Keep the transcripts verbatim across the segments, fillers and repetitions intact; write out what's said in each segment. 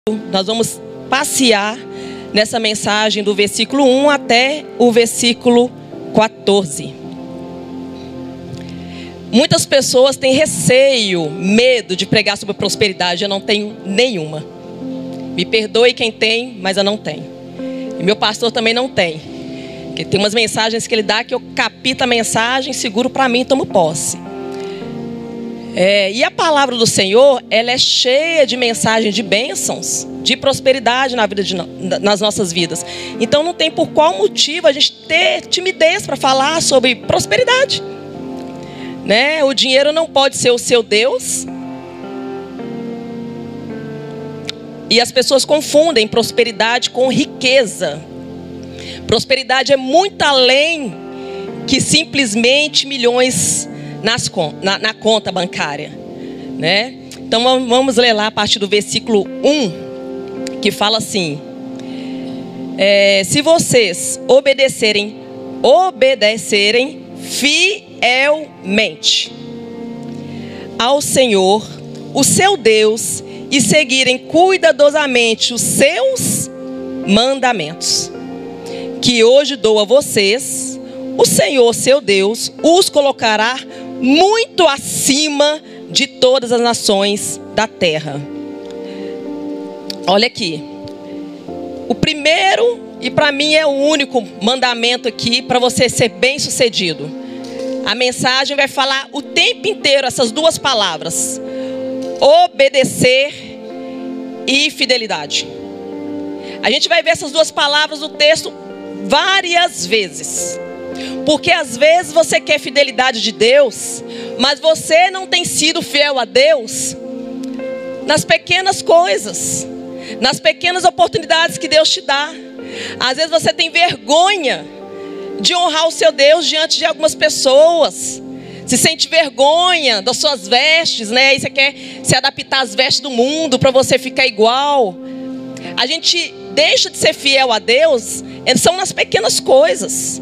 Nós vamos passear nessa mensagem do versículo um até o versículo quatorze. Muitas pessoas têm receio, medo de pregar sobre prosperidade. Eu não tenho nenhuma. Me perdoe quem tem, mas eu não tenho. E meu pastor também não tem. Porque tem umas mensagens que ele dá que eu capito a mensagem, seguro para mim e tomo posse. É, e a palavra do Senhor, ela é cheia de mensagens de bênçãos, de prosperidade na vida de, nas nossas vidas. Então não tem por qual motivo a gente ter timidez para falar sobre prosperidade. Né? O dinheiro não pode ser o seu Deus. E as pessoas confundem prosperidade com riqueza. Prosperidade é muito além que simplesmente milhões nas, na, na conta bancária. Né? Então vamos ler lá a partir do versículo um, que fala assim: é, se vocês obedecerem, obedecerem fielmente ao Senhor, o seu Deus, e seguirem cuidadosamente os seus mandamentos, que hoje dou a vocês, o Senhor, seu Deus, os colocará muito acima de todas as nações da terra. Olha aqui. O primeiro, e para mim é o único mandamento aqui para você ser bem sucedido. A mensagem vai falar o tempo inteiro essas duas palavras: obedecer e fidelidade. A gente vai ver essas duas palavras no texto várias vezes. Porque às vezes você quer fidelidade de Deus, mas você não tem sido fiel a Deus nas pequenas coisas, nas pequenas oportunidades que Deus te dá. Às vezes você tem vergonha de honrar o seu Deus diante de algumas pessoas. Se sente vergonha das suas vestes, né? E você quer se adaptar às vestes do mundo para você ficar igual. A gente deixa de ser fiel a Deus, são nas pequenas coisas.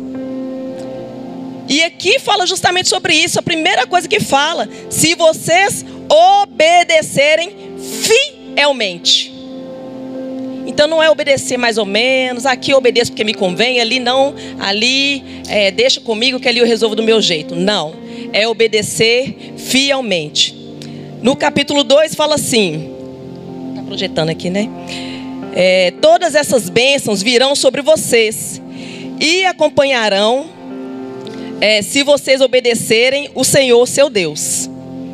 E aqui fala justamente sobre isso. A primeira coisa que fala: se vocês obedecerem fielmente. Então não é obedecer mais ou menos, aqui eu obedeço porque me convém, ali não, ali é, deixa comigo que ali eu resolvo do meu jeito. Não, é obedecer fielmente. No capítulo dois fala assim, está projetando aqui, né? É, todas essas bênçãos virão sobre vocês e acompanharão, é, se vocês obedecerem o Senhor, seu Deus.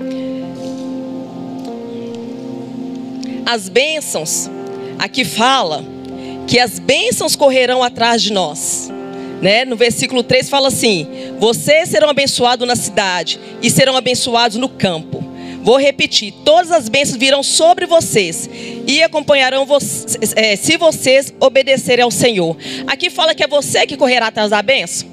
As bênçãos, aqui fala que as bênçãos correrão atrás de nós, né? No versículo três fala assim: vocês serão abençoados na cidade e serão abençoados no campo. Vou repetir: todas as bênçãos virão sobre vocês e acompanharão vocês, é, se vocês obedecerem ao Senhor. Aqui fala que é você que correrá atrás da bênção.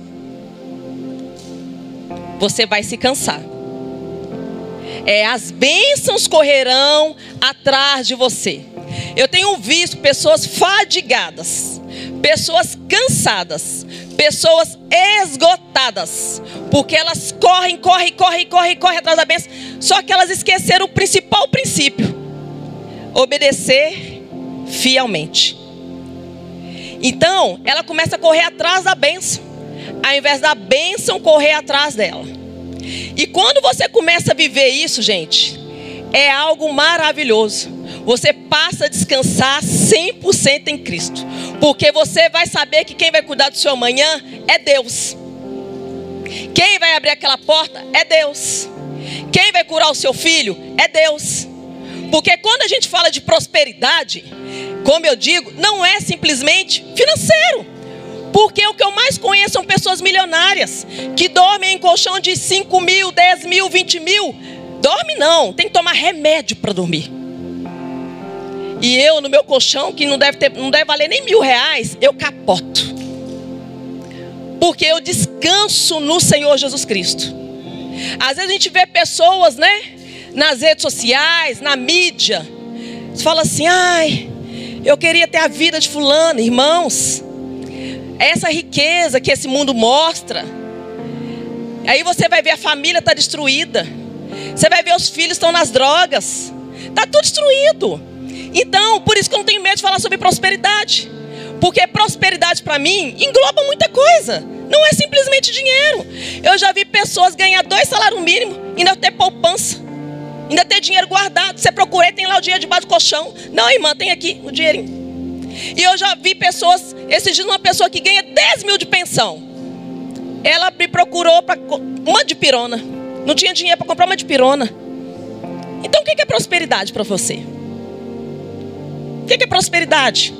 Você vai se cansar. É, as bênçãos correrão atrás de você. Eu tenho visto pessoas fadigadas, pessoas cansadas, pessoas esgotadas, porque elas correm, correm, correm, correm, correm atrás da bênção. Só que elas esqueceram o principal princípio: obedecer fielmente. Então, ela começa a correr atrás da bênção, ao invés da bênção correr atrás dela. E quando você começa a viver isso, gente, é algo maravilhoso. Você passa a descansar cem por cento em Cristo, porque você vai saber que quem vai cuidar do seu amanhã é Deus. Quem vai abrir aquela porta é Deus. Quem vai curar o seu filho é Deus. Porque quando a gente fala de prosperidade, como eu digo, não é simplesmente financeiro. Porque o que eu mais conheço são pessoas milionárias que dormem em colchão de cinco mil, dez mil, vinte mil. Dorme não, tem que tomar remédio para dormir. E eu no meu colchão, que não deve, ter, não deve valer nem mil reais, eu capoto. Porque eu descanso no Senhor Jesus Cristo. Às vezes a gente vê pessoas, né, nas redes sociais, na mídia, fala assim: ai, eu queria ter a vida de fulano. Irmãos, essa riqueza que esse mundo mostra, aí você vai ver a família está destruída. Você vai ver os filhos estão nas drogas. Está tudo destruído. Então, por isso que eu não tenho medo de falar sobre prosperidade. Porque prosperidade para mim engloba muita coisa. Não é simplesmente dinheiro. Eu já vi pessoas ganhar dois salários mínimos e ainda ter poupança. Ainda ter dinheiro guardado. Você procura, tem lá o dinheiro debaixo do colchão. Não, irmã, tem aqui o dinheirinho. E eu já vi pessoas, esses dias uma pessoa que ganha dez mil de pensão. Ela me procurou para uma dipirona. Não tinha dinheiro para comprar uma dipirona. Então o que é prosperidade para você? O que é prosperidade?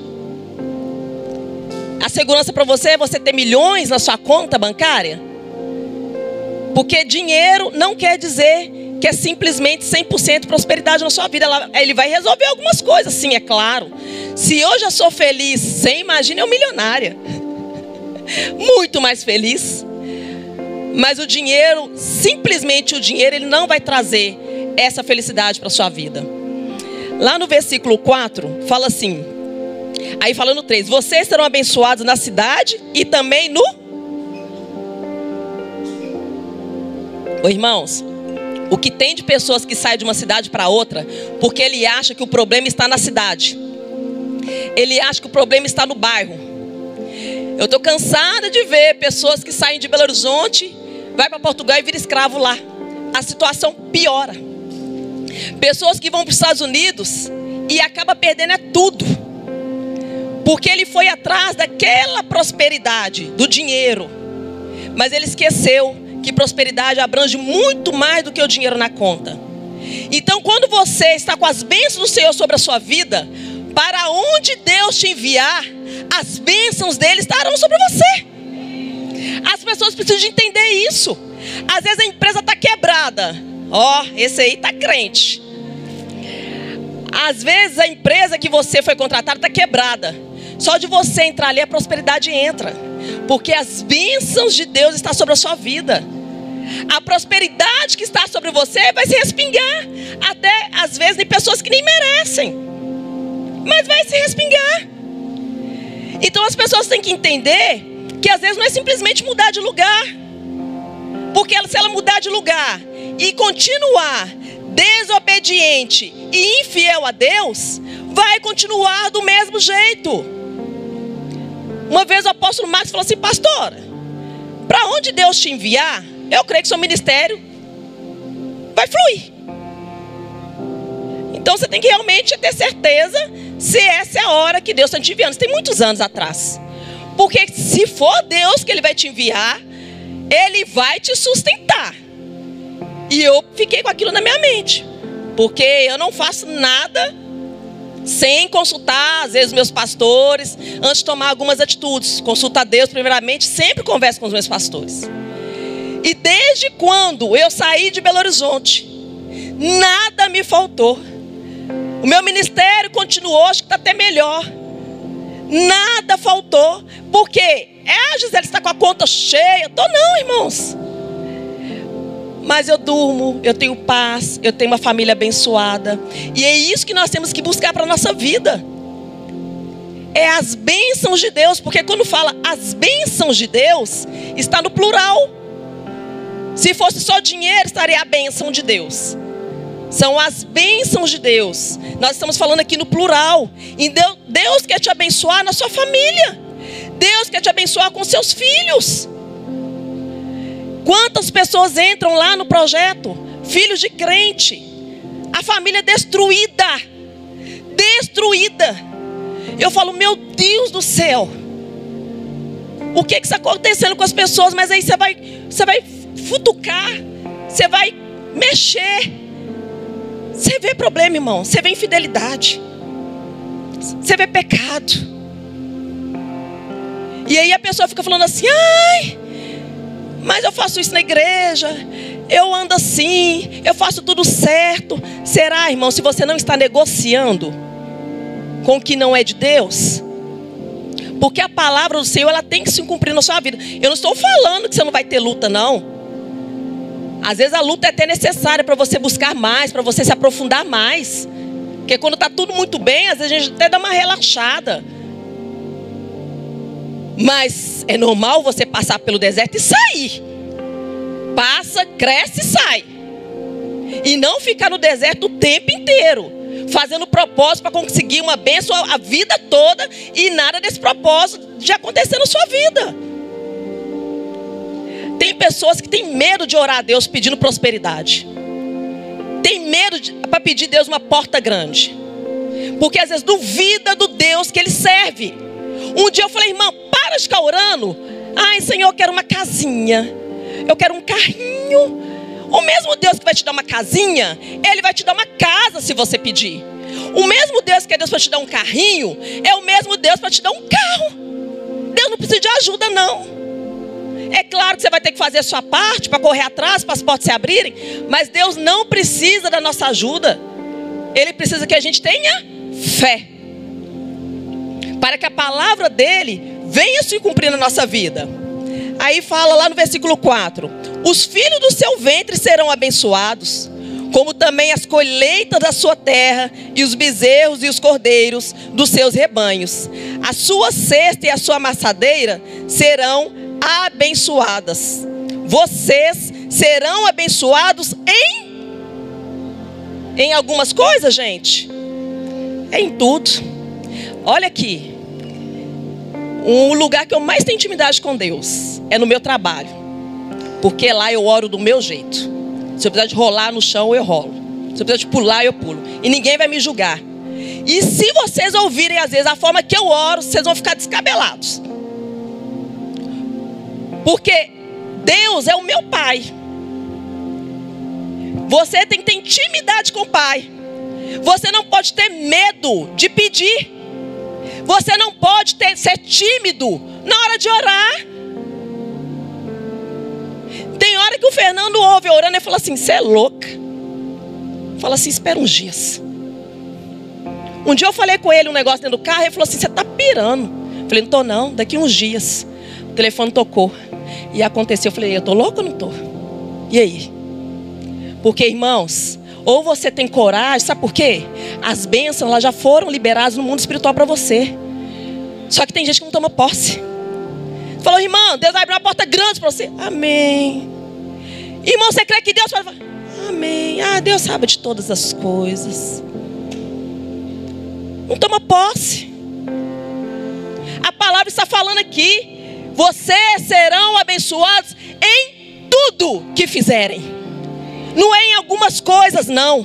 A segurança para você é você ter milhões na sua conta bancária? Porque dinheiro não quer dizer que é simplesmente cem por cento prosperidade na sua vida. Ele vai resolver algumas coisas, sim, é claro. Se eu já sou feliz, você imagina eu milionária. Muito mais feliz. Mas o dinheiro, simplesmente o dinheiro, ele não vai trazer essa felicidade para a sua vida. Lá no versículo quatro, fala assim... Aí falando três, vocês serão abençoados na cidade e também no... Ô, irmãos, o que tem de pessoas que saem de uma cidade para outra, porque ele acha que o problema está na cidade. Ele acha que o problema está no bairro. Eu estou cansada de ver pessoas que saem de Belo Horizonte, vai para Portugal e vira escravo lá. A situação piora. Pessoas que vão para os Estados Unidos e acaba perdendo é tudo. Porque ele foi atrás daquela prosperidade, do dinheiro. Mas ele esqueceu que prosperidade abrange muito mais do que o dinheiro na conta. Então, quando você está com as bênçãos do Senhor sobre a sua vida, para onde Deus te enviar, as bênçãos dele estarão sobre você. As pessoas precisam de entender isso. Às vezes a empresa está quebrada. Ó, oh, esse aí está crente. Às vezes a empresa que você foi contratada está quebrada. Só de você entrar ali a prosperidade entra. Porque as bênçãos de Deus estão sobre a sua vida. A prosperidade que está sobre você vai se respingar. Até às vezes em pessoas que nem merecem. Mas vai se respingar. Então as pessoas têm que entender que às vezes não é simplesmente mudar de lugar. Porque se ela mudar de lugar e continuar desobediente e infiel a Deus, vai continuar do mesmo jeito. Uma vez o apóstolo Marcos falou assim: pastora, para onde Deus te enviar, eu creio que seu ministério vai fluir. Então você tem que realmente ter certeza se essa é a hora que Deus está te enviando. Isso tem muitos anos atrás. Porque se for Deus que Ele vai te enviar, Ele vai te sustentar. E eu fiquei com aquilo na minha mente. Porque eu não faço nada sem consultar, às vezes, meus pastores, antes de tomar algumas atitudes. Consulta a Deus primeiramente, sempre converso com os meus pastores. E desde quando eu saí de Belo Horizonte, nada me faltou. O meu ministério continuou, acho que está até melhor. Nada faltou. Por quê? É, a Gisele está com a conta cheia. Tô não, irmãos. Mas eu durmo, eu tenho paz, eu tenho uma família abençoada. E é isso que nós temos que buscar para a nossa vida. É as bênçãos de Deus. Porque quando fala as bênçãos de Deus, está no plural. Se fosse só dinheiro, estaria a bênção de Deus. São as bênçãos de Deus. Nós estamos falando aqui no plural. E Deus, Deus quer te abençoar na sua família. Deus quer te abençoar com seus filhos. Quantas pessoas entram lá no projeto? Filhos de crente. A família destruída. Destruída. Eu falo, meu Deus do céu. O que que está acontecendo com as pessoas? Mas aí você vai, você vai futucar. Você vai mexer. Você vê problema, irmão. Você vê infidelidade. Você vê pecado. E aí a pessoa fica falando assim: ai, mas eu faço isso na igreja, eu ando assim, eu faço tudo certo. Será, irmão, se você não está negociando com o que não é de Deus? Porque a palavra do Senhor, ela tem que se cumprir na sua vida. Eu não estou falando que você não vai ter luta, não. Às vezes a luta é até necessária para você buscar mais, para você se aprofundar mais. Porque quando está tudo muito bem, às vezes a gente até dá uma relaxada. Mas é normal você passar pelo deserto e sair. Passa, cresce e sai. E não ficar no deserto o tempo inteiro. fazendo propósito para conseguir uma bênção a vida toda e nada desse propósito de acontecer na sua vida. Tem pessoas que têm medo de orar a Deus pedindo prosperidade. Tem medo para pedir a Deus uma porta grande. Porque às vezes duvida do Deus que ele serve. Um dia eu falei, irmão, para de ficar orando. Ai, Senhor, eu quero uma casinha. Eu quero um carrinho. O mesmo Deus que vai te dar uma casinha, ele vai te dar uma casa se você pedir. O mesmo Deus que é Deus para te dar um carrinho, é o mesmo Deus para te dar um carro. Deus não precisa de ajuda, não. É claro que você vai ter que fazer a sua parte para correr atrás, para as portas se abrirem. Mas Deus não precisa da nossa ajuda. Ele precisa que a gente tenha fé. Para que a palavra dele venha se cumprir na nossa vida. Aí fala lá no versículo quatro. Os filhos do seu ventre serão abençoados, como também as colheitas da sua terra, e os bezerros e os cordeiros dos seus rebanhos. A sua cesta e a sua amassadeira serão abençoadas. Vocês serão abençoados em em algumas coisas, gente. É em tudo. Olha aqui. O lugar que eu mais tenho intimidade com Deus é no meu trabalho. Porque lá eu oro do meu jeito. Se eu precisar de rolar no chão, eu rolo. Se eu precisar de pular, eu pulo. E ninguém vai me julgar. E se vocês ouvirem às vezes a forma que eu oro, vocês vão ficar descabelados. Porque Deus é o meu pai. Você tem que ter intimidade com o pai. Você não pode ter medo de pedir. Você não pode ter, ser tímido na hora de orar. Tem hora que o Fernando ouve orando e fala assim, você é louca. Fala assim, espera uns dias. Um dia eu falei com ele um negócio dentro do carro, ele falou assim, você está pirando. Eu falei, não tô não, daqui uns dias. O telefone tocou. E aconteceu, eu falei, eu tô louco ou não tô? E aí? Porque, irmãos, ou você tem coragem, sabe por quê? As bênçãos elas já foram liberadas no mundo espiritual para você. Só que tem gente que não toma posse. Falou, irmão, Deus vai abrir uma porta grande para você. Amém. Irmão, você crê que Deus vai... Amém. Ah, Deus sabe de todas as coisas. Não toma posse. A palavra está falando aqui. Vocês serão abençoados em tudo que fizerem. Não é em algumas coisas, não.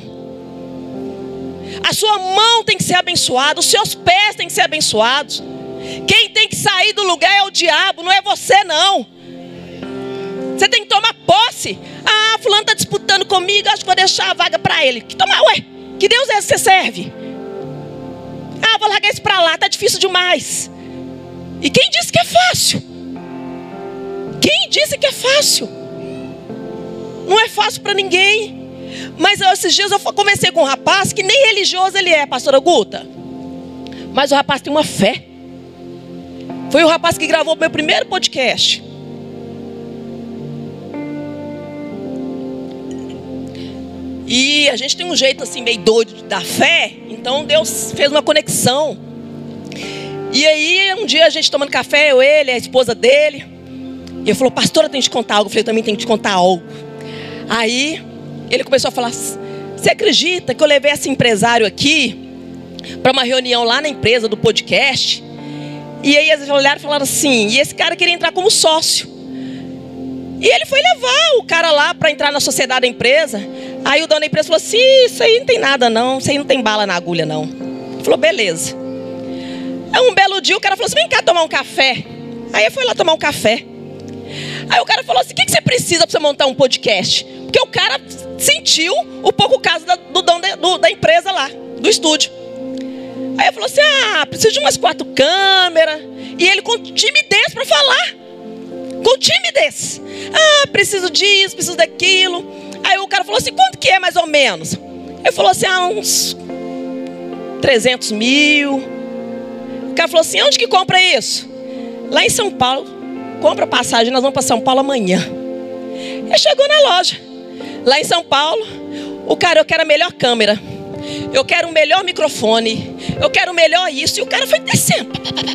A sua mão tem que ser abençoada. Os seus pés têm que ser abençoados. Quem tem que sair do lugar é o diabo, não é você, não. Você tem que tomar posse. Ah, fulano está disputando comigo, acho que vou deixar a vaga para ele. Que tomar, ué, que Deus é esse que você serve? Ah, vou largar isso para lá, tá difícil demais. E quem disse que é fácil? Quem disse que é fácil? Não é fácil para ninguém. Mas esses dias eu conversei com um rapaz que nem religioso ele é, pastora Guta. Mas o rapaz tem uma fé. Foi o rapaz que gravou o meu primeiro podcast. E a gente tem um jeito assim meio doido da fé. Então Deus fez uma conexão. E aí um dia a gente tomando café, eu, ele, a esposa dele. E ele falou, pastora, eu tenho que te contar algo. Eu falei, eu também tenho que te contar algo. Aí ele começou a falar, você acredita que eu levei esse empresário aqui para uma reunião lá na empresa do podcast? E aí eles olharam e falaram assim, e esse cara queria entrar como sócio. E ele foi levar o cara lá para entrar na sociedade da empresa. Aí o dono da empresa falou assim, isso aí não tem nada não, isso aí não tem bala na agulha não. Ele falou, beleza. Aí um belo dia o cara falou assim, vem cá tomar um café. Aí ele foi lá tomar um café. Aí o cara falou assim, o que, que você precisa para você montar um podcast? Porque o cara sentiu um pouco o caso da, do dono da, do, da empresa lá, do estúdio. Aí ele falou assim, ah, preciso de umas quatro câmeras. E ele com timidez para falar. Com timidez. Ah, preciso disso, preciso daquilo. Aí o cara falou assim, quanto que é mais ou menos? Ele falou assim, ah, uns trezentos mil. O cara falou assim, onde que compra isso? Lá em São Paulo. Compra passagem, nós vamos para São Paulo amanhã. Ele chegou na loja. Lá em São Paulo, o cara, eu quero a melhor câmera. Eu quero o melhor microfone. Eu quero o melhor isso. E o cara foi descendo.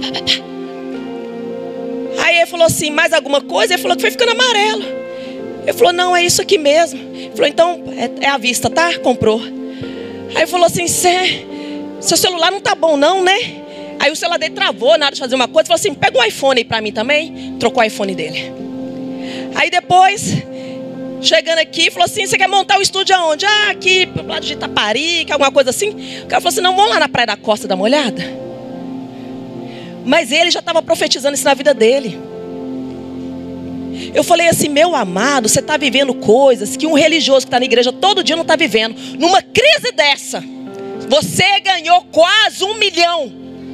Aí ele falou assim, mais alguma coisa? Ele falou que foi ficando amarelo. Ele falou, não, é isso aqui mesmo. Ele falou, então, é, é à vista, tá? Comprou. Aí falou assim, seu celular não tá bom não, né? Aí o celular dele travou na hora de fazer uma coisa. Falou assim, pega um iPhone aí pra mim também. Trocou o iPhone dele. Aí depois, chegando aqui, falou assim, você quer montar o estúdio aonde? Ah, aqui pro lado de Itapari, que alguma coisa assim. O cara falou assim, não, vamos lá na Praia da Costa dar uma olhada. Mas ele já estava profetizando isso na vida dele. Eu falei assim, meu amado, você está vivendo coisas que um religioso que está na igreja todo dia não está vivendo. Numa crise dessa, você ganhou quase um milhão.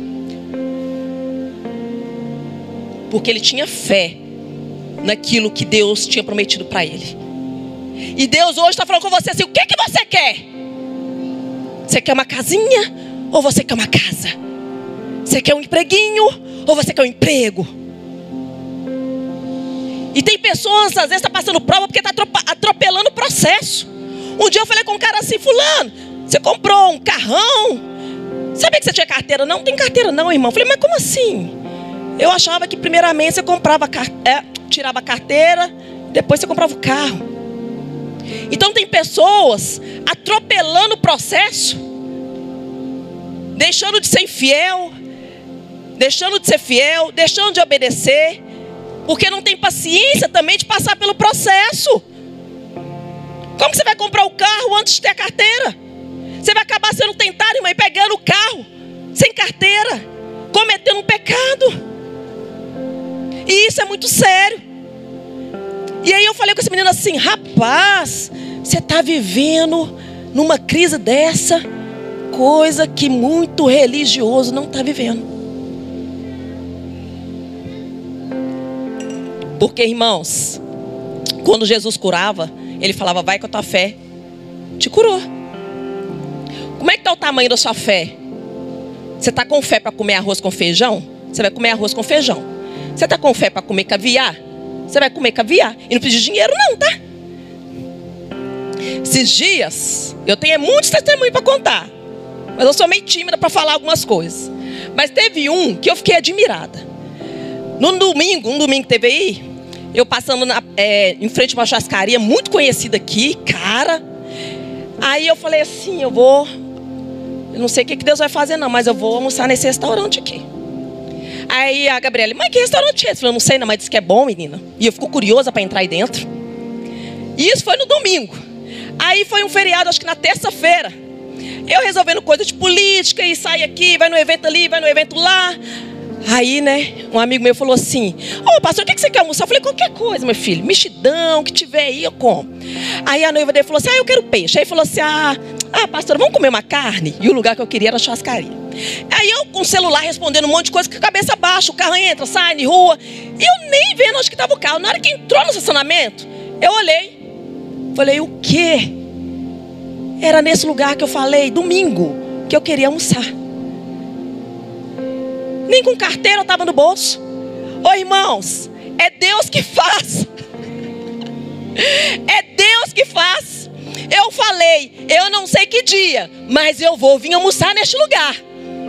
Porque ele tinha fé naquilo que Deus tinha prometido para ele. E Deus hoje está falando com você assim, o que, que você quer? Você quer uma casinha ou você quer uma casa? Você quer um empreguinho ou você quer um emprego? E tem pessoas, às vezes, está passando prova porque está atropelando o processo. Um dia eu falei com um cara assim, fulano, você comprou um carrão? Sabia que você tinha carteira? Não, não tem carteira não, irmão. Eu falei, mas como assim? Eu achava que primeiramente você comprava, é, tirava a carteira, depois você comprava o carro. Então tem pessoas atropelando o processo, deixando de ser infiel, deixando de ser fiel, deixando de obedecer, porque não tem paciência também de passar pelo processo. Como que você vai comprar o carro antes de ter a carteira? Você vai acabar sendo tentado, irmã, e pegando o carro sem carteira, cometendo um pecado. E isso é muito sério. E aí eu falei com esse menino assim, rapaz, você está vivendo numa crise dessa, coisa que muito religioso não está vivendo. Porque, irmãos, quando Jesus curava, ele falava, vai com a tua fé, te curou. Como é que está o tamanho da sua fé? Você está com fé para comer arroz com feijão? Você vai comer arroz com feijão. Você está com fé para comer caviar? Você vai comer caviar. E não precisa de dinheiro não, tá? Esses dias, eu tenho muitos testemunhos para contar. Mas eu sou meio tímida para falar algumas coisas. Mas teve um que eu fiquei admirada. No domingo, um domingo que teve aí, eu passando na, é, em frente a uma churrascaria muito conhecida aqui, cara. Aí eu falei assim, eu vou... Eu não sei o que Deus vai fazer não, mas eu vou almoçar nesse restaurante aqui. Aí a Gabriela, mãe, que restaurante é esse? Eu falei, não sei não, mas disse que é bom, menina. E eu fico curiosa para entrar aí dentro. E isso foi no domingo. Aí foi um feriado, acho que na terça-feira. Eu resolvendo coisa de política, e sai aqui, vai no evento ali, vai no evento lá. Aí, né, um amigo meu falou assim, ô, pastor, o que você quer almoçar? Eu falei, qualquer coisa, meu filho, mexidão, que tiver aí, eu como. Aí a noiva dele falou assim, ah, eu quero peixe. Aí falou assim, ah, ah, pastor, vamos comer uma carne? E o lugar que eu queria era a churrascaria. Aí eu com o celular respondendo um monte de coisa, com a cabeça baixa, o carro entra, sai de rua. E eu nem vendo onde que estava o carro. Na hora que entrou no estacionamento, eu olhei. Falei, o quê? Era nesse lugar que eu falei, domingo, que eu queria almoçar. Nem com carteira eu estava no bolso. Ô irmãos, é Deus que faz. É Deus que faz. Eu falei, eu não sei que dia, mas eu vou vir almoçar neste lugar.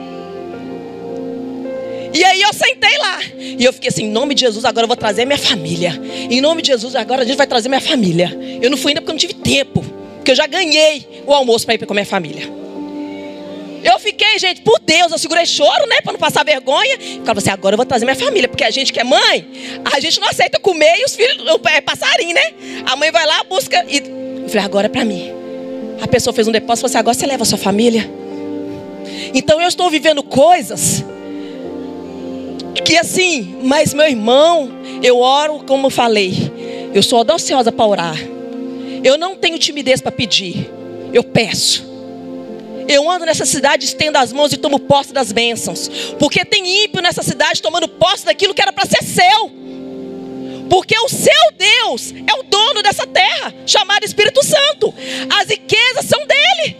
E aí eu sentei lá. E eu fiquei assim, em nome de Jesus, agora eu vou trazer minha família. Em nome de Jesus, agora a gente vai trazer minha família. Eu não fui ainda porque eu não tive tempo, porque eu já ganhei o almoço para ir com a minha família. Eu fiquei, gente, por Deus, eu segurei choro, né, para não passar vergonha. E falei assim, agora eu vou trazer minha família, porque a gente que é mãe, a gente não aceita comer e os filhos, é passarinho, né? A mãe vai lá, busca e... Eu falei, agora é para mim. A pessoa fez um depósito e falou assim, agora você leva a sua família. Então eu estou vivendo coisas que assim, mas meu irmão, eu oro como eu falei, eu sou audaciosa para orar. Eu não tenho timidez para pedir, eu peço. Eu ando nessa cidade, estendo as mãos e tomo posse das bênçãos. Porque tem ímpio nessa cidade tomando posse daquilo que era para ser seu. Porque o seu Deus é o dono dessa terra, chamado Espírito Santo. As riquezas são dele.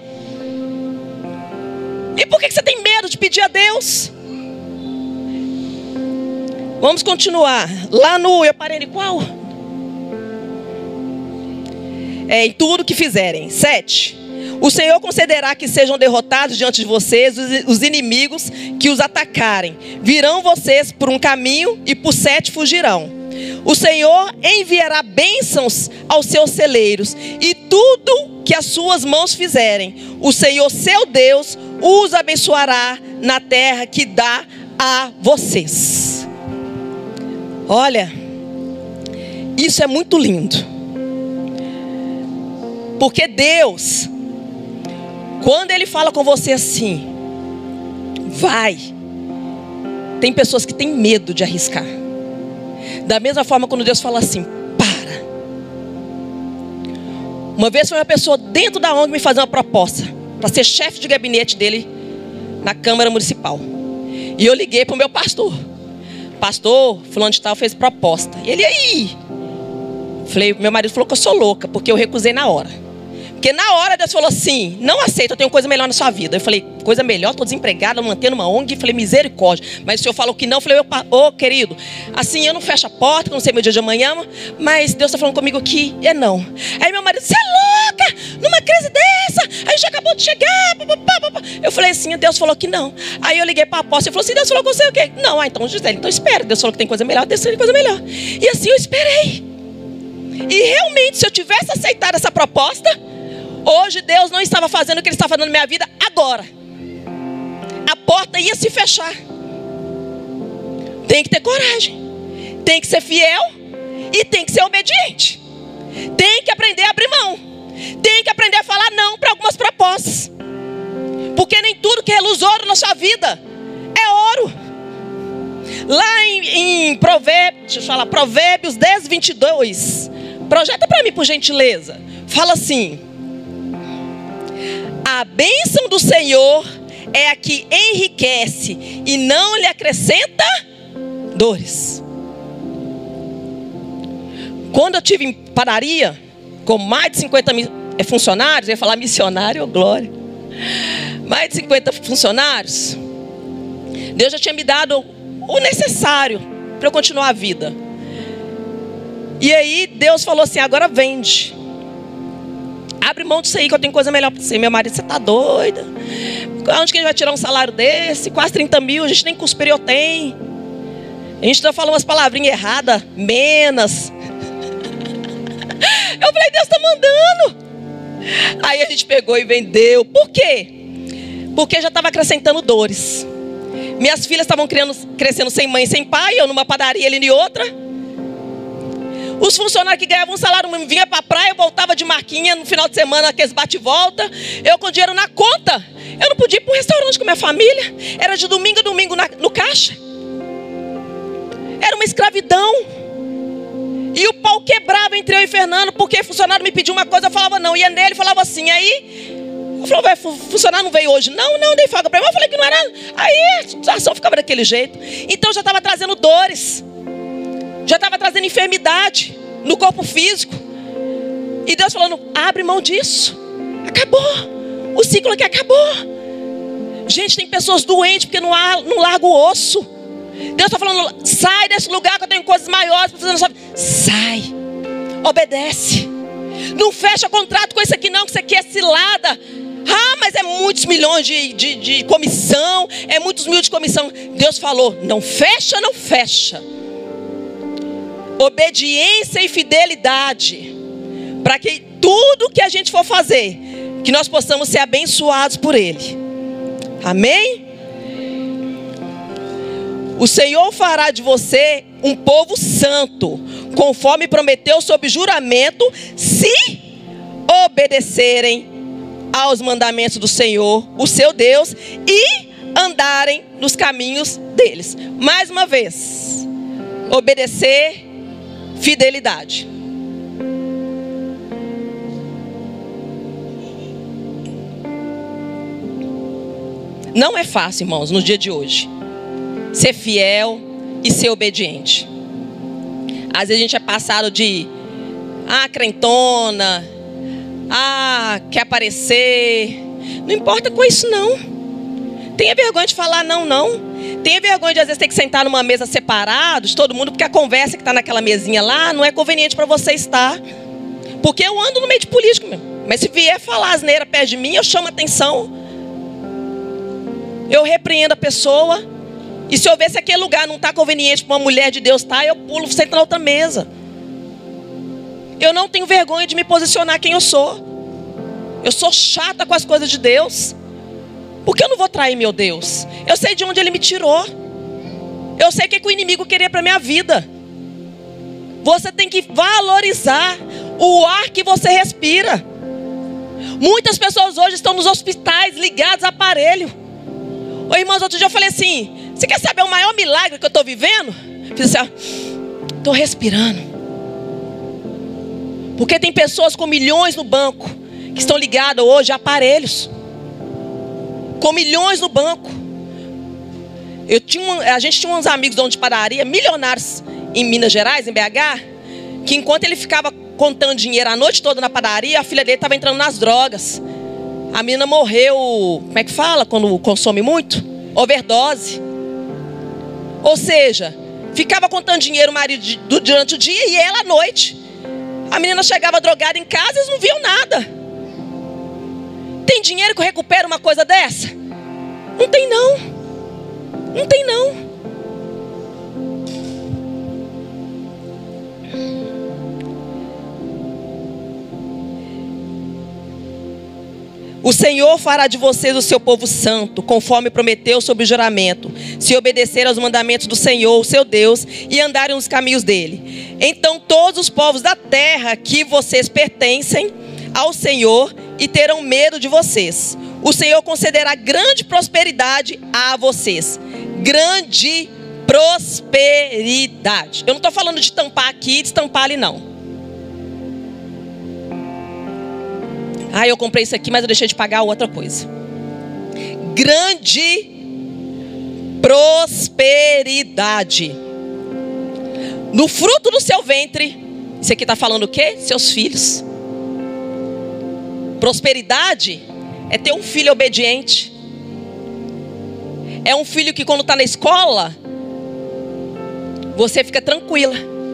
E por que você tem medo de pedir a Deus? Vamos continuar. Lá no, eu parei em qual? É, em tudo que fizerem. Sete. O Senhor concederá que sejam derrotados diante de vocês os, os inimigos que os atacarem. Virão vocês por um caminho e por sete fugirão. O Senhor enviará bênçãos aos seus celeiros, e tudo que as suas mãos fizerem, o Senhor seu Deus os abençoará na terra que dá a vocês. Olha, isso é muito lindo, porque Deus, quando Ele fala com você assim, vai, tem pessoas que têm medo de arriscar. Da mesma forma, quando Deus fala assim, para. Uma vez foi uma pessoa dentro da O N G me fazer uma proposta para ser chefe de gabinete dele na Câmara Municipal. E eu liguei para o meu pastor. Pastor, fulano de tal fez proposta. E ele, aí? Falei, meu marido falou que eu sou louca, porque eu recusei na hora. Porque na hora Deus falou assim, não aceito, eu tenho coisa melhor na sua vida. Eu falei, coisa melhor? Estou desempregada, mantendo uma O N G. Falei, misericórdia. Mas o senhor falou que não. Eu falei, ô oh, querido, assim eu não fecho a porta, que eu não sei meu dia de amanhã, mas Deus está falando comigo aqui, é não. Aí meu marido, você é louca? Numa crise dessa? A gente acabou de chegar. Papapá, papapá. Eu falei assim, Deus falou que não. Aí eu liguei para a apóstola e falou assim, Deus falou com você o quê? Não, ah, então Gisele, então espera. Deus falou que tem coisa melhor, Deus tem coisa melhor. E assim eu esperei. E realmente, se eu tivesse aceitado essa proposta, hoje Deus não estava fazendo o que Ele estava fazendo na minha vida agora. A porta ia se fechar. Tem que ter coragem. Tem que ser fiel. E tem que ser obediente. Tem que aprender a abrir mão. Tem que aprender a falar não para algumas propostas. Porque nem tudo que reluz ouro na sua vida é ouro. Lá em, em Provérbios, deixa eu falar, Provérbios dez, vinte e dois. Projeta para mim, por gentileza. Fala assim: a bênção do Senhor é a que enriquece e não lhe acrescenta dores. Quando eu tive em padaria, com mais de cinquenta funcionários, eu ia falar missionário, oh, glória. Mais de cinquenta funcionários, Deus já tinha me dado o necessário para eu continuar a vida. E aí Deus falou assim: agora vende. Abre mão disso aí que eu tenho coisa melhor para você. Meu marido, você tá doida? Onde que a gente vai tirar um salário desse? Quase trinta mil, a gente nem com superior tem. A gente tá falando umas palavrinhas erradas. Menos. Eu falei, Deus tá mandando. Aí a gente pegou e vendeu. Por quê? Porque já estava acrescentando dores. Minhas filhas estavam crescendo sem mãe e sem pai. Eu numa padaria, ele em outra. Os funcionários que ganhavam um salário vinha para a praia, eu voltava de marquinha no final de semana, aqueles bate e volta. Eu com dinheiro na conta. Eu não podia ir para um restaurante com minha família. Era de domingo a domingo na, no caixa. Era uma escravidão. E o pau quebrava entre eu e Fernando, porque o funcionário me pediu uma coisa, eu falava não. Ia nele, falava assim. Aí eu falava, o funcionário não veio hoje. Não, não, dei folga para ele. Eu falei que não era. Aí a situação ficava daquele jeito. Então já estava trazendo dores. Já estava trazendo enfermidade no corpo físico. E Deus falando, abre mão disso. Acabou. O ciclo aqui acabou. Gente, tem pessoas doentes porque não, há, não larga o osso. Deus está falando, sai desse lugar que eu tenho coisas maiores. Sai. Obedece. Não fecha contrato com isso aqui não, que isso aqui é cilada. Ah, mas é muitos milhões de, de, de comissão. É muitos mil de comissão. Deus falou, não fecha, não fecha. Obediência e fidelidade, para que tudo que a gente for fazer, que nós possamos ser abençoados por Ele. Amém? O Senhor fará de você um povo santo, conforme prometeu sob juramento, se obedecerem aos mandamentos do Senhor, o seu Deus, e andarem nos caminhos deles. Mais uma vez, obedecer, fidelidade. Não é fácil, irmãos, no dia de hoje, ser fiel e ser obediente. Às vezes a gente é passado de ah, crentona, ah, quer aparecer. Não importa com isso não. Tenha vergonha de falar não, não. Tenha vergonha de às vezes ter que sentar numa mesa separados, todo mundo, porque a conversa que está naquela mesinha lá não é conveniente para você estar. Porque eu ando no meio de político mesmo. Mas se vier falar asneira perto de mim, eu chamo atenção. Eu repreendo a pessoa. E se eu ver se aquele lugar não está conveniente para uma mulher de Deus, tá, eu pulo, sento na outra mesa. Eu não tenho vergonha de me posicionar quem eu sou. Eu sou chata com as coisas de Deus. Por que eu não vou trair meu Deus? Eu sei de onde Ele me tirou. Eu sei o que, que o inimigo queria para a minha vida. Você tem que valorizar o ar que você respira. Muitas pessoas hoje estão nos hospitais ligados a aparelho. Ô irmãos, outro dia eu falei assim: você quer saber o maior milagre que eu estou vivendo? Fiz assim, estou respirando. Porque tem pessoas com milhões no banco que estão ligadas hoje a aparelhos. Com milhões no banco. Eu tinha um, a gente tinha uns amigos donos de padaria, milionários em Minas Gerais, em B H, que enquanto ele ficava contando dinheiro a noite toda na padaria, a filha dele estava entrando nas drogas. A menina morreu, como é que fala quando consome muito? Overdose. Ou seja, ficava contando dinheiro o marido durante o dia e ela à noite. A menina chegava drogada em casa e eles não viam nada. Tem dinheiro que recupera uma coisa dessa? Não tem não. Não tem não. O Senhor fará de vocês o seu povo santo, conforme prometeu sob o juramento, se obedecer aos mandamentos do Senhor, o seu Deus, e andarem nos caminhos dele. Então todos os povos da terra que vocês pertencem ao Senhor e terão medo de vocês. O Senhor concederá grande prosperidade a vocês. Grande prosperidade. Eu não estou falando de tampar aqui e destampar ali não. Ah, eu comprei isso aqui, mas eu deixei de pagar outra coisa. Grande prosperidade. No fruto do seu ventre. Isso aqui está falando o quê? Seus filhos. Prosperidade é ter um filho obediente. É um filho que quando está na escola, você fica tranquila.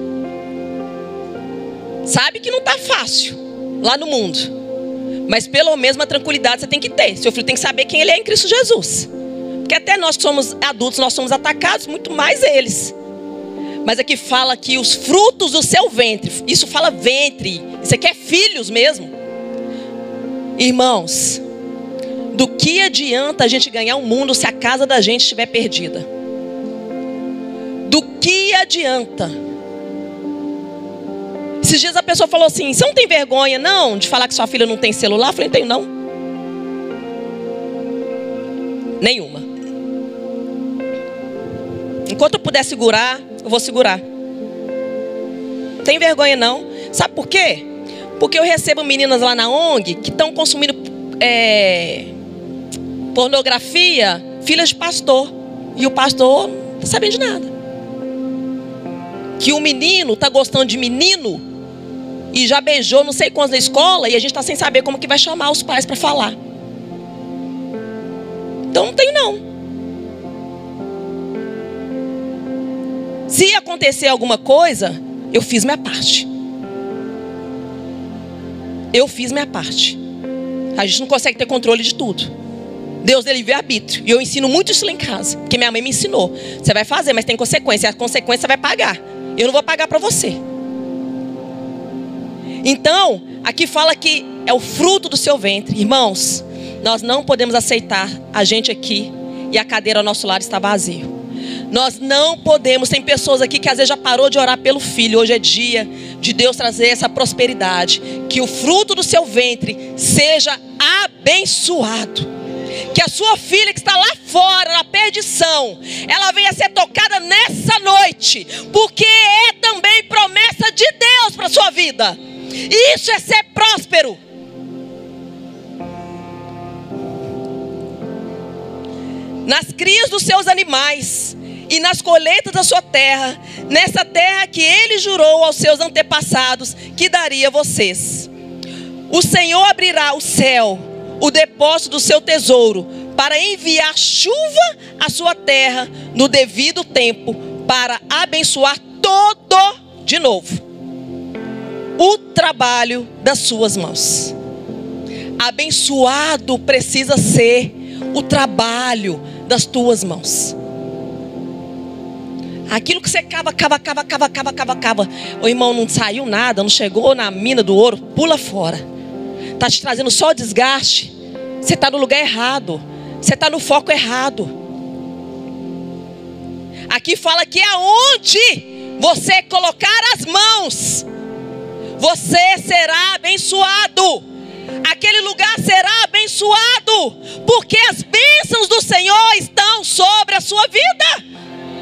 Sabe que não está fácil lá no mundo. Mas pelo menos uma tranquilidade você tem que ter. Seu filho tem que saber quem ele é em Cristo Jesus. Porque até nós que somos adultos, nós somos atacados, muito mais eles. Mas aqui fala que os frutos do seu ventre. Isso fala ventre. Isso aqui é filhos mesmo. Irmãos, do que adianta a gente ganhar o mundo se a casa da gente estiver perdida? Do que adianta? Esses dias a pessoa falou assim: você não tem vergonha não de falar que sua filha não tem celular? Eu falei: não tenho não. Nenhuma. Enquanto eu puder segurar, eu vou segurar. Não tem vergonha não. Sabe por quê? Porque eu recebo meninas lá na O N G que estão consumindo é, pornografia, filhas de pastor. E o pastor não está sabendo de nada. Que o menino está gostando de menino e já beijou não sei quantos na escola e a gente está sem saber como que vai chamar os pais para falar. Então não tem não. Se acontecer alguma coisa, eu fiz minha parte. Eu fiz minha parte. A gente não consegue ter controle de tudo. Deus dele livre-arbítrio. E eu ensino muito isso lá em casa. Porque minha mãe me ensinou. Você vai fazer, mas tem consequência. E a consequência você vai pagar. Eu não vou pagar para você. Então, aqui fala que é o fruto do seu ventre. Irmãos, nós não podemos aceitar a gente aqui e a cadeira ao nosso lado está vazia. Nós não podemos, tem pessoas aqui que às vezes já parou de orar pelo filho. Hoje é dia de Deus trazer essa prosperidade. Que o fruto do seu ventre seja abençoado. Que a sua filha que está lá fora, na perdição, ela venha ser tocada nessa noite. Porque é também promessa de Deus para a sua vida. Isso é ser próspero. Nas crias dos seus animais e nas colheitas da sua terra, nessa terra que ele jurou aos seus antepassados que daria a vocês. O Senhor abrirá o céu, o depósito do seu tesouro, para enviar chuva à sua terra no devido tempo, para abençoar todo, de novo, o trabalho das suas mãos. Abençoado precisa ser o trabalho das tuas mãos. Aquilo que você cava, cava, cava, cava, cava, cava, cava. O irmão, não saiu nada, não chegou na mina do ouro, pula fora. Está te trazendo só desgaste. Você está no lugar errado. Você está no foco errado. Aqui fala que aonde você colocar as mãos, você será abençoado. Aquele lugar será abençoado, porque as bênçãos do Senhor estão sobre a sua vida.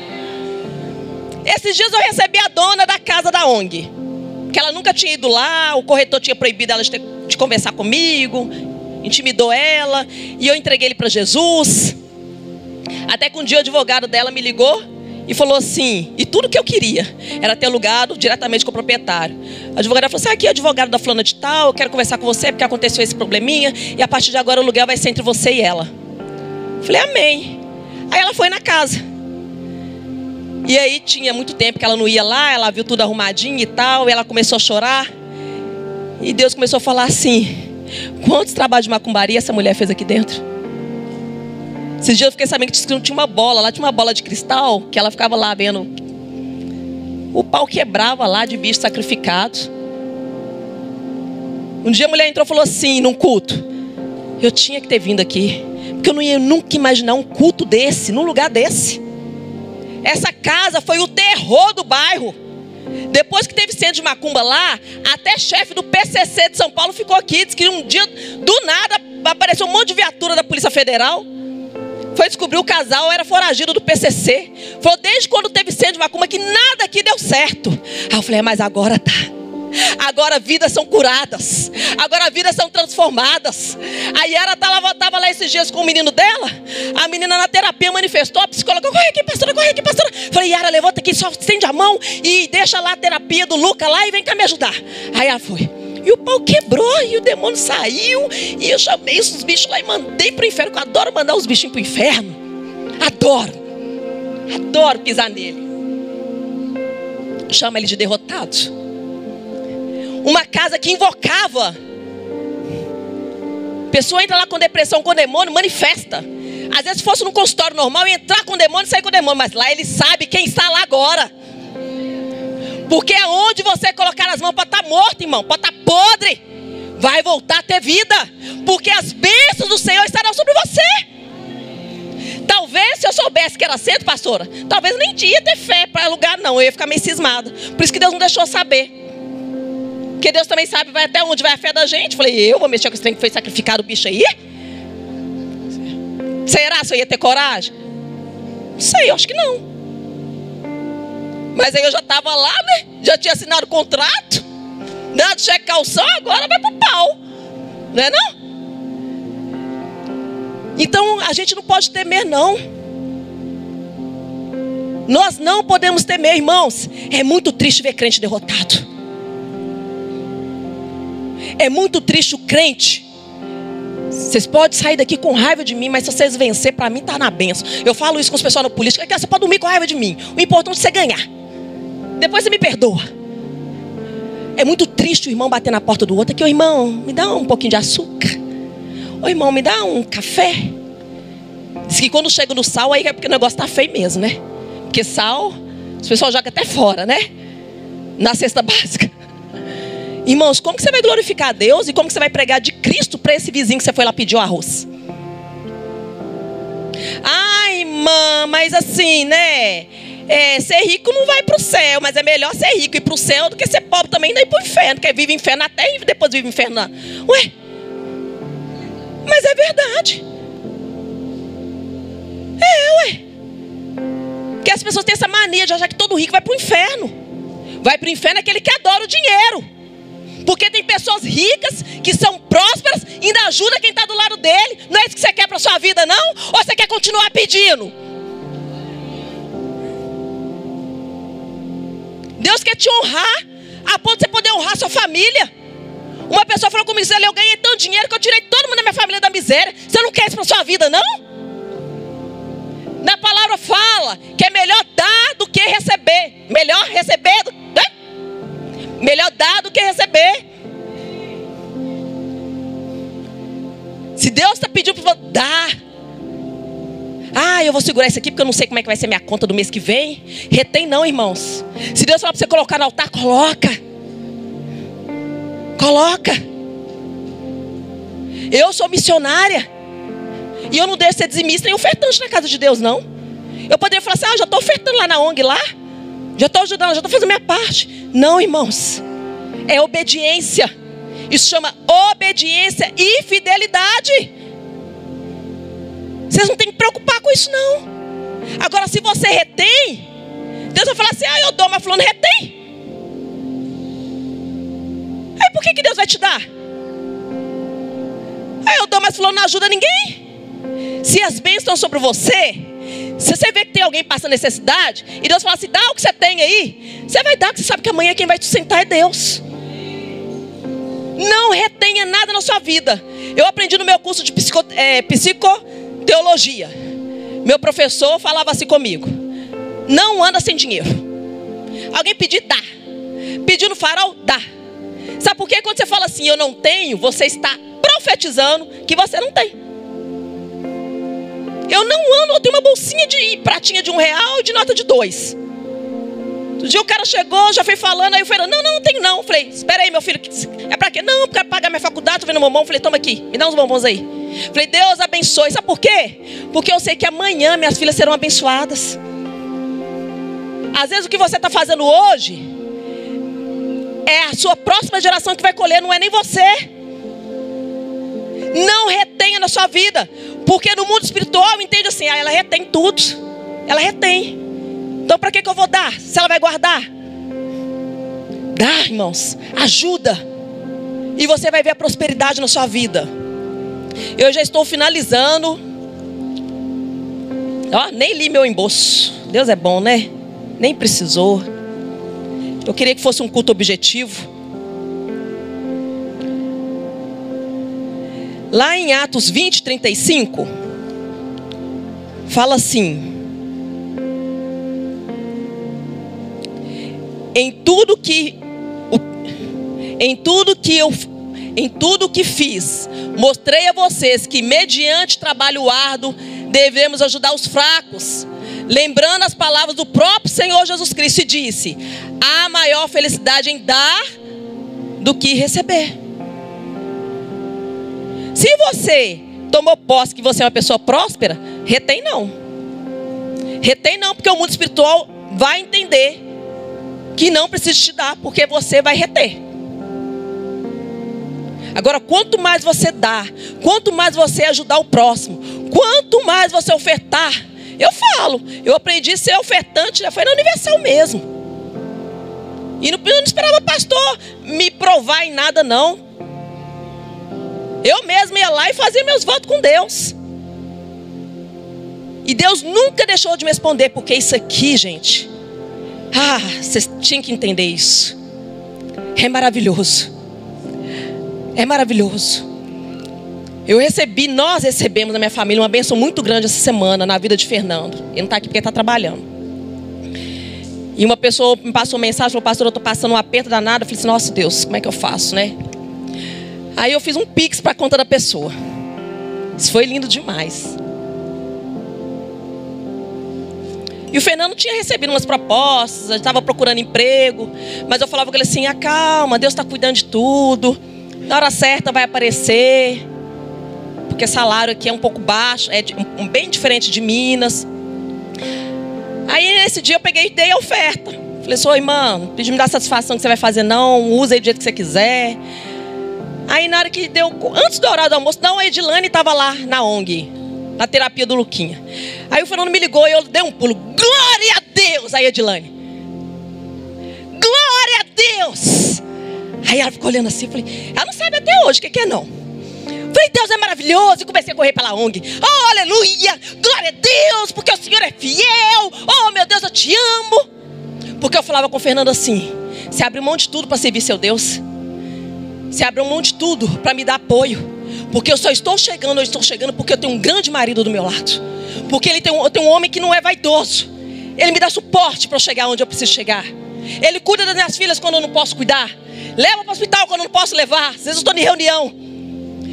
Esses dias eu recebi a dona da casa da O N G, que ela nunca tinha ido lá, o corretor tinha proibido ela de, ter, de conversar comigo, intimidou ela, e eu entreguei ele para Jesus. Até que um dia o advogado dela me ligou e falou assim, e tudo que eu queria era ter alugado diretamente com o proprietário. A advogada falou assim, aqui é o advogado da fulana de tal, eu quero conversar com você porque aconteceu esse probleminha, e a partir de agora o aluguel vai ser entre você e ela. Falei, amém. Aí ela foi na casa. E aí tinha muito tempo que ela não ia lá, ela viu tudo arrumadinho e tal, e ela começou a chorar. E Deus começou a falar assim, quantos trabalhos de macumbaria essa mulher fez aqui dentro? Esses dias eu fiquei sabendo que tinha uma bola, lá tinha uma bola de cristal, que ela ficava lá vendo. O pau quebrava lá de bicho sacrificado. Um dia a mulher entrou e falou assim, num culto, eu tinha que ter vindo aqui, porque eu não ia nunca imaginar um culto desse, num lugar desse. Essa casa foi o terror do bairro. Depois que teve centro de macumba lá, até chefe do P C C de São Paulo ficou aqui. Diz que um dia, do nada, apareceu um monte de viatura da Polícia Federal. Foi descobrir o casal era foragido do P C C. Falou, desde quando teve centro de macumba que nada aqui deu certo. Aí eu falei, é, mas agora tá. Agora vidas são curadas. Agora vidas são transformadas. A Yara estava lá esses dias com o menino dela. A menina na terapia manifestou. A psicóloga, corre aqui pastora, corre aqui pastora. Falei, Yara, levanta aqui, só estende a mão e deixa lá a terapia do Luca lá e vem cá me ajudar. Aí ela foi. E o pau quebrou e o demônio saiu. E eu chamei esses bichos lá e mandei pro inferno. Eu adoro mandar os bichinhos pro inferno. Adoro. Adoro pisar nele. Chama ele de derrotado. Uma casa que invocava. Pessoa entra lá com depressão, com demônio, manifesta. Às vezes se fosse num consultório normal, ia entrar com demônio e sair com demônio. Mas lá ele sabe quem está lá agora. Porque é onde você colocar as mãos, pode estar morto, irmão, pode estar podre, vai voltar a ter vida. Porque as bênçãos do Senhor estarão sobre você. Talvez se eu soubesse que era cedo, pastora, talvez nem ia ter fé para alugar não, eu ia ficar meio cismada. Por isso que Deus não deixou saber. Porque Deus também sabe vai até onde vai a fé da gente. Falei, eu vou mexer com esse trem que foi sacrificado o bicho aí? Será se eu ia ter coragem? Não sei, eu acho que não. Mas aí eu já estava lá, né? Já tinha assinado o contrato, dado cheque calção, agora vai pro pau. Não é não? Então a gente não pode temer não. Nós não podemos temer, irmãos. É muito triste ver crente derrotado. É muito triste o crente. Vocês podem sair daqui com raiva de mim, mas se vocês vencer, para mim tá na benção. Eu falo isso com os pessoal na política, que você pode dormir com raiva de mim. O importante é você ganhar. Depois você me perdoa. É muito triste o irmão bater na porta do outro. Aqui, ô irmão, me dá um pouquinho de açúcar. Ô irmão, me dá um café. Diz que quando chega no sal, aí é porque o negócio tá feio mesmo, né? Porque sal, os pessoal jogam até fora, né? Na cesta básica. Irmãos, como que você vai glorificar a Deus e como que você vai pregar de Cristo para esse vizinho que você foi lá pedir o arroz? Ai, irmã, mas assim, né? É, ser rico não vai para o céu, mas é melhor ser rico e ir para o céu do que ser pobre também e ir para o inferno, porque vive inferno na terra e depois vive inferno na... Ué, mas é verdade. É, ué. Porque as pessoas têm essa mania de achar que todo rico vai para o inferno. Vai para o inferno aquele que adora o dinheiro. Porque tem pessoas ricas que são prósperas e ainda ajuda quem está do lado dele. Não é isso que você quer para a sua vida, não? Ou você quer continuar pedindo? Deus quer te honrar a ponto de você poder honrar a sua família. Uma pessoa falou comigo, eu ganhei tanto dinheiro que eu tirei todo mundo da minha família da miséria. Você não quer isso para a sua vida, não? Na palavra fala que é melhor dar do que receber. Melhor receber do... né? Melhor dar do que receber. Se Deus está pedindo para você dar, ah, eu vou segurar isso aqui porque eu não sei como é que vai ser minha conta do mês que vem. Retém não, irmãos. Se Deus falar para você colocar no altar, coloca. Coloca. Eu sou missionária. E eu não devo ser dizimista nem ofertante na casa de Deus, não. Eu poderia falar assim, ah, eu já estou ofertando lá na O N G lá. Já estou ajudando, já estou fazendo minha parte. Não, irmãos. É obediência. Isso chama obediência e fidelidade. Vocês não têm que preocupar com isso, não. Agora, se você retém, Deus vai falar assim, ah, eu dou, mas fulano retém. Aí por que, que Deus vai te dar? Ah, eu dou, mas fulano não ajuda ninguém. Se as bênçãos estão sobre você, se você vê que tem alguém passando necessidade, e Deus fala assim, dá o que você tem aí, você vai dar, porque você sabe que amanhã quem vai te sustentar é Deus. Não retenha nada na sua vida. Eu aprendi no meu curso de psico, é, psicoteologia. Meu professor falava assim comigo, não anda sem dinheiro. Alguém pedir, dá. Pediu no farol, dá. Sabe por quê? Quando você fala assim, eu não tenho, você está profetizando que você não tem. Eu não ando, eu tenho uma bolsinha de pratinha de um real e de nota de dois. Um dia o cara chegou, já foi falando, aí eu falei, não, não, não tenho não. Eu falei, espera aí meu filho, é pra quê? Não, para pagar minha faculdade, tô vendo o bombom. Eu falei, toma aqui, me dá uns bombons aí. Eu falei, Deus abençoe, sabe por quê? Porque eu sei que amanhã minhas filhas serão abençoadas. Às vezes o que você está fazendo hoje é a sua próxima geração que vai colher, não é nem você. Não retenha na sua vida. Porque no mundo espiritual, entende assim, ah, ela retém tudo. Ela retém. Então para que que eu vou dar? Se ela vai guardar? Dá, irmãos. Ajuda. E você vai ver a prosperidade na sua vida. Eu já estou finalizando. Ó, nem li meu embolso. Deus é bom, né? Nem precisou. Eu queria que fosse um culto objetivo. Lá em Atos vinte, trinta e cinco, fala assim: Em tudo que em tudo que eu em tudo que fiz, mostrei a vocês que mediante trabalho árduo devemos ajudar os fracos, lembrando as palavras do próprio Senhor Jesus Cristo, e disse: há maior felicidade em dar do que receber. Se você tomou posse que você é uma pessoa próspera, retém não. Retém não, porque o mundo espiritual vai entender que não precisa te dar, porque você vai reter. Agora, quanto mais você dá, quanto mais você ajudar o próximo, quanto mais você ofertar, eu falo, eu aprendi a ser ofertante, já foi na Universal mesmo. E não, eu não esperava pastor me provar em nada não. Eu mesmo ia lá e fazia meus votos com Deus. E Deus nunca deixou de me responder, porque isso aqui, gente, ah, vocês tinham que entender isso. É maravilhoso. É maravilhoso. Eu recebi, nós recebemos na minha família uma bênção muito grande essa semana na vida de Fernando. Ele não está aqui porque está trabalhando. E uma pessoa me passou uma mensagem, falou: pastor, eu estou passando um aperto danado. Eu falei assim: nossa Deus, como é que eu faço, né? Aí eu fiz um pix para a conta da pessoa. Isso foi lindo demais. E o Fernando tinha recebido umas propostas, estava procurando emprego, mas eu falava com ele assim: acalma, Deus está cuidando de tudo, na hora certa vai aparecer, porque salário aqui é um pouco baixo, é um, bem diferente de Minas. Aí nesse dia eu peguei e dei a oferta. Falei assim: oi, mano, pedi me dar satisfação que você vai fazer não, usa aí do jeito que você quiser. Aí na hora que deu, antes do horário do almoço, não, a Edilane estava lá na O N G, na terapia do Luquinha. Aí o Fernando me ligou e eu dei um pulo. Glória a Deus! Aí a Edilane: glória a Deus! Aí ela ficou olhando assim, falei, ela não sabe até hoje o que, que é não. Falei: Deus é maravilhoso. E comecei a correr pela O N G. Oh, aleluia! Glória a Deus, porque o Senhor é fiel. Oh, meu Deus, eu te amo. Porque eu falava com o Fernando assim: você abre mão de tudo para servir seu Deus. Você abre mão de tudo para me dar apoio. Porque eu só estou chegando, eu estou chegando porque eu tenho um grande marido do meu lado. Porque ele tem um, eu tenho um homem que não é vaidoso. Ele me dá suporte para eu chegar onde eu preciso chegar. Ele cuida das minhas filhas quando eu não posso cuidar. Leva para o hospital quando eu não posso levar. Às vezes eu estou em reunião.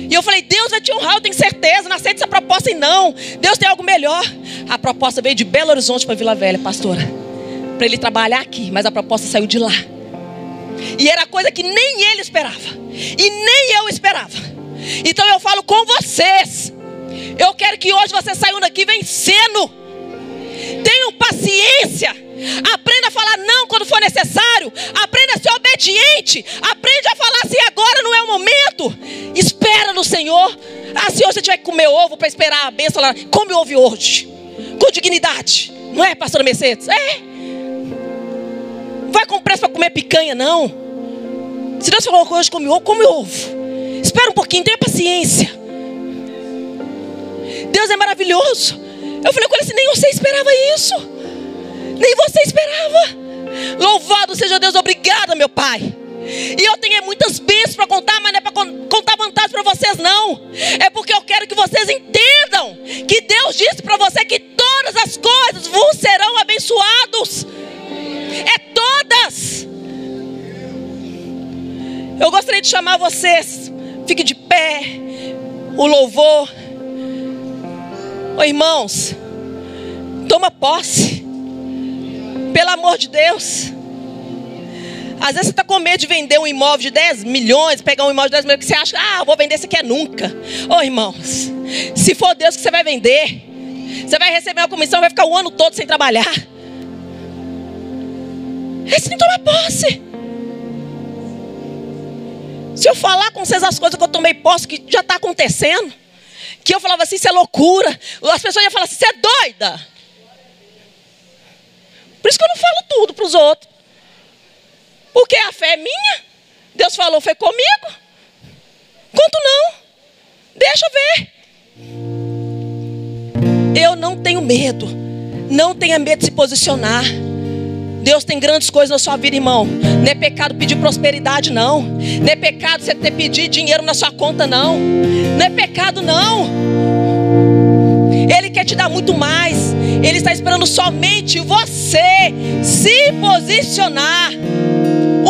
E eu falei, Deus vai te honrar, eu tenho certeza. Não aceita essa proposta e não. Deus tem algo melhor. A proposta veio de Belo Horizonte para Vila Velha, pastora, para ele trabalhar aqui. Mas a proposta saiu de lá. E era coisa que nem ele esperava. E nem eu esperava. Então eu falo com vocês. Eu quero que hoje vocês saiam daqui vencendo. Tenham paciência. Aprenda a falar não quando for necessário. Aprenda a ser obediente. Aprenda a falar assim, agora não é o momento. Espera no Senhor. Ah, se hoje você tiver que comer ovo para esperar a bênção lá, come ovo hoje, com dignidade. Não é, pastora Mercedes? É. Não vai com pressa para comer picanha, não. Se Deus falou que hoje come ovo, come ovo. Espera um pouquinho, tenha paciência. Deus é maravilhoso. Eu falei com ele assim, nem você esperava isso. Nem você esperava. Louvado seja Deus, obrigada, meu Pai. E eu tenho muitas bênçãos para contar, mas não é para contar vantagens para vocês, não. É porque eu quero que vocês entendam que Deus disse para você que todas as coisas vos serão abençoados. É todas. Eu gostaria de chamar vocês. Fique de pé. O louvor. Ô, irmãos, toma posse. Pelo amor de Deus. Às vezes você está com medo de vender um imóvel de dez milhões, pegar um imóvel de dez milhões, que você acha, ah, vou vender esse aqui é nunca. Ô, irmãos, se for Deus que você vai vender, você vai receber uma comissão, vai ficar o ano todo sem trabalhar. Esse não toma posse. Se eu falar com vocês as coisas que eu tomei posse, que já está acontecendo, que eu falava assim, isso é loucura, as pessoas iam falar assim, você é doida. Por isso que eu não falo tudo para os outros. Porque a fé é minha. Deus falou, foi comigo. Conto não. Deixa ver. Eu não tenho medo. Não tenha medo de se posicionar. Deus tem grandes coisas na sua vida, irmão. Não é pecado pedir prosperidade, não. Não é pecado você ter pedido dinheiro na sua conta, não. Não é pecado, não. Ele quer te dar muito mais. Ele está esperando somente você se posicionar.